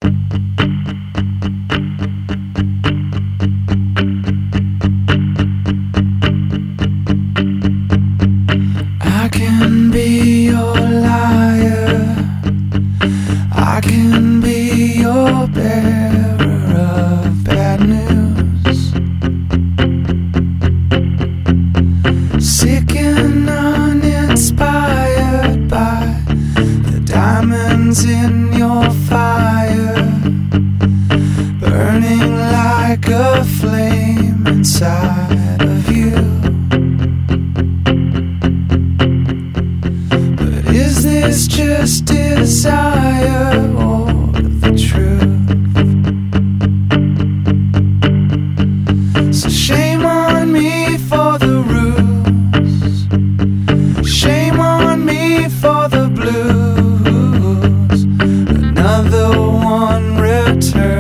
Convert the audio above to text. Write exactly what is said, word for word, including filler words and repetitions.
I can be your liar, I can be your bearer of bad news, sick and uninspired by the diamonds in your fire, burning like a flame inside of you. Is this just desire or the truth? So shame on me for the ruse, shame on me for the blues. Another one returns.